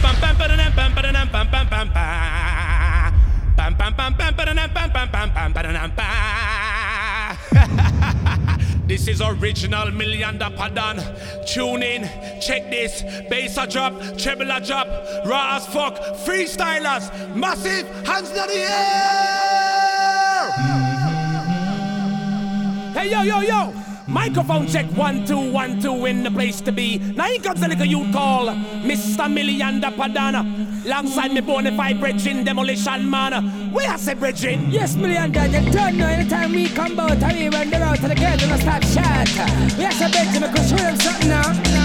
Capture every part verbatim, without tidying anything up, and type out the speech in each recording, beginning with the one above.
This is original Million Da Padan. Tune in, check this. Bass a drop, treble a drop, raw as fuck. Freestylers, massive, hands in the air. Hey yo yo yo, microphone check one two one two in the place to be. Now here comes a little youth call Mister Million Da Padan. Alongside me bonafide brethren, Demolition Man. Where I say brethren? Yes, Million Da, you don't know anytime we come out and we run the road to the girls and I start shot. We have to beg them because show them something now.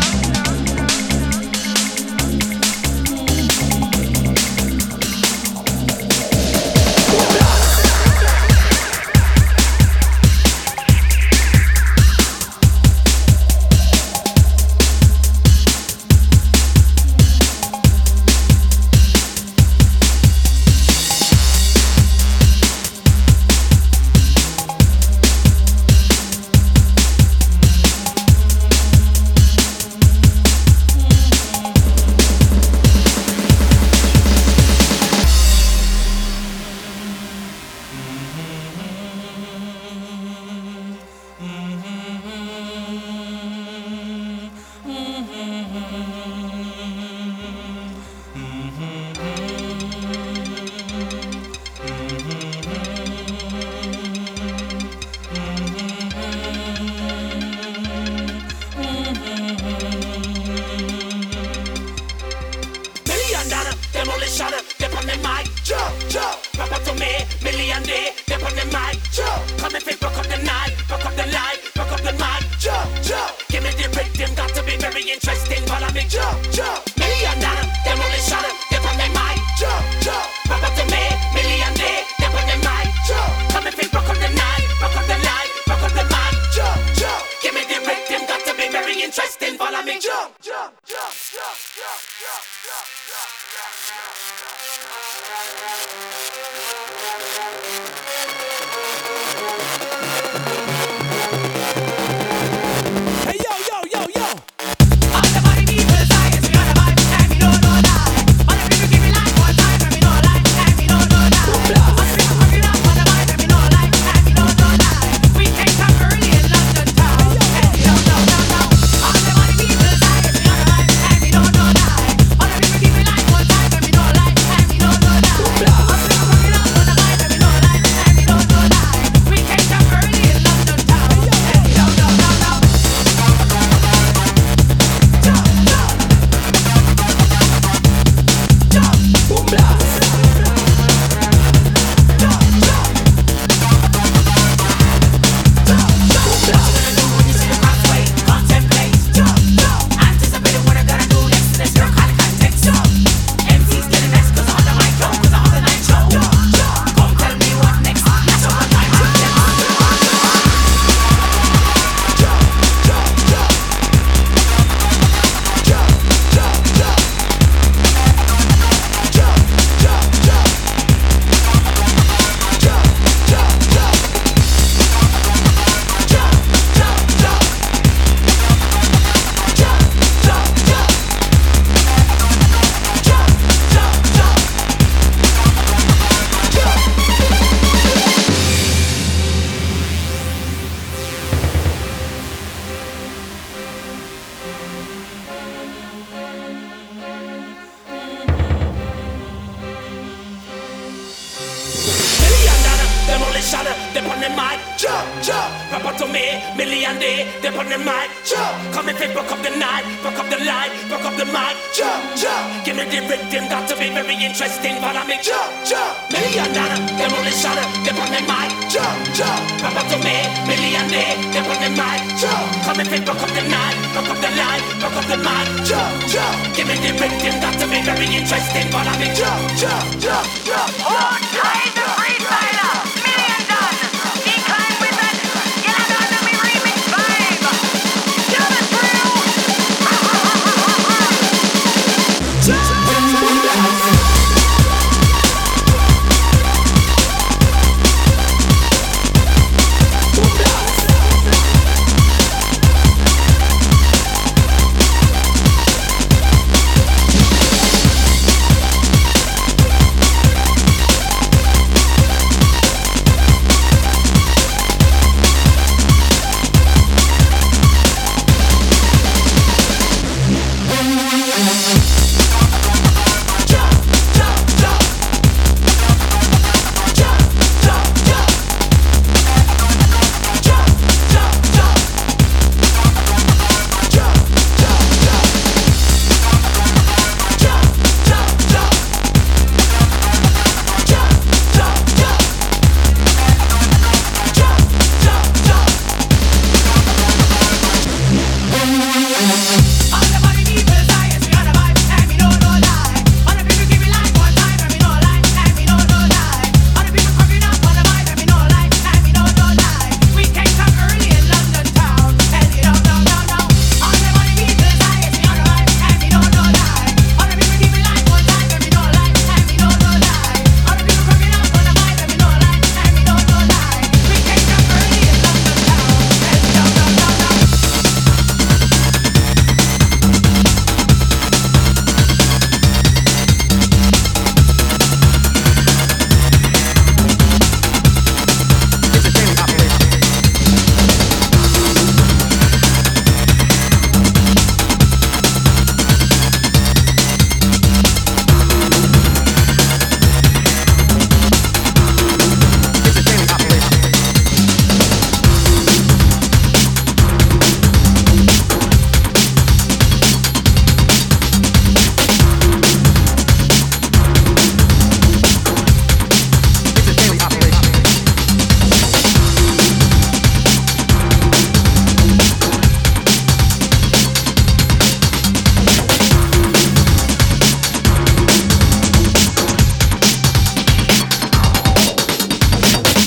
Give me the rhythm, got to be very interesting. Follow me, jump, jump, jump, jump.